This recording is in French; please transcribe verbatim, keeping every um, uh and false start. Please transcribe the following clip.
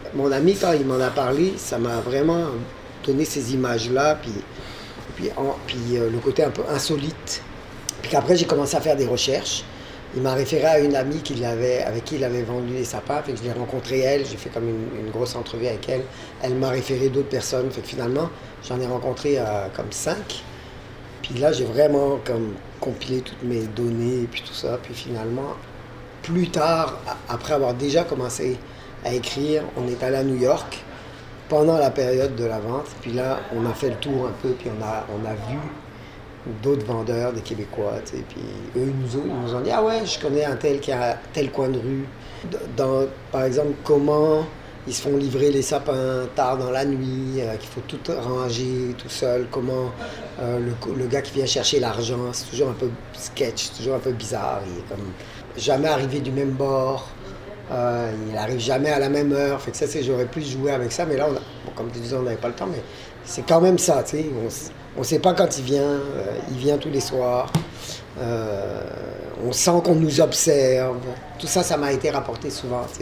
mon ami, quand il m'en a parlé, ça m'a vraiment donné ces images-là, puis, puis, en- puis euh, le côté un peu insolite. Puis qu'après, j'ai commencé à faire des recherches. Il m'a référé à une amie qu'il avait, avec qui il avait vendu des sapins. Fait que je l'ai rencontrée elle, j'ai fait comme une, une grosse entrevue avec elle. Elle m'a référé d'autres personnes. Fait que finalement, j'en ai rencontré euh, comme cinq. Puis là, j'ai vraiment comme compilé toutes mes données et puis tout ça. Puis finalement, plus tard, a- après avoir déjà commencé à écrire, on est allé à New York pendant la période de la vente. Puis là, on a fait le tour un peu, puis on a, on a vu d'autres vendeurs, des Québécois, tu sais, puis eux, ils nous, ont, ils nous ont dit, ah ouais, je connais un tel qui a tel coin de rue. Dans, par exemple, comment ils se font livrer les sapins tard dans la nuit, euh, qu'il faut tout ranger tout seul, comment euh, le, le gars qui vient chercher l'argent, c'est toujours un peu sketch, c'est toujours un peu bizarre, il est comme jamais arrivé du même bord. Euh, il arrive jamais à la même heure. Fait que ça, c'est, j'aurais pu jouer avec ça, mais là, on a, bon, comme tu disais, on n'avait pas le temps, mais c'est quand même ça, tu sais. On ne sait pas quand il vient. Euh, il vient tous les soirs. Euh, on sent qu'on nous observe. Tout ça, ça m'a été rapporté souvent, tu sais.